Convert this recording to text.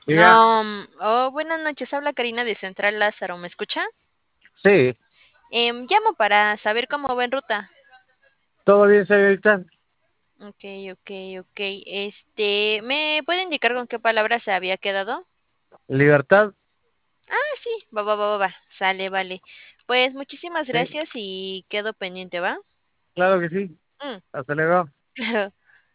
Diga, Buenas noches, habla Karina de Central Lázaro, ¿me escucha? sí, Llamo para saber cómo va en ruta. todo bien, señorita. Ok, ok, ok. ¿Me puede indicar con qué palabra se había quedado? Libertad, Ah, sí, va, sale, vale. Pues muchísimas sí, gracias y quedo pendiente, ¿va? claro que sí. Mm, Hasta luego.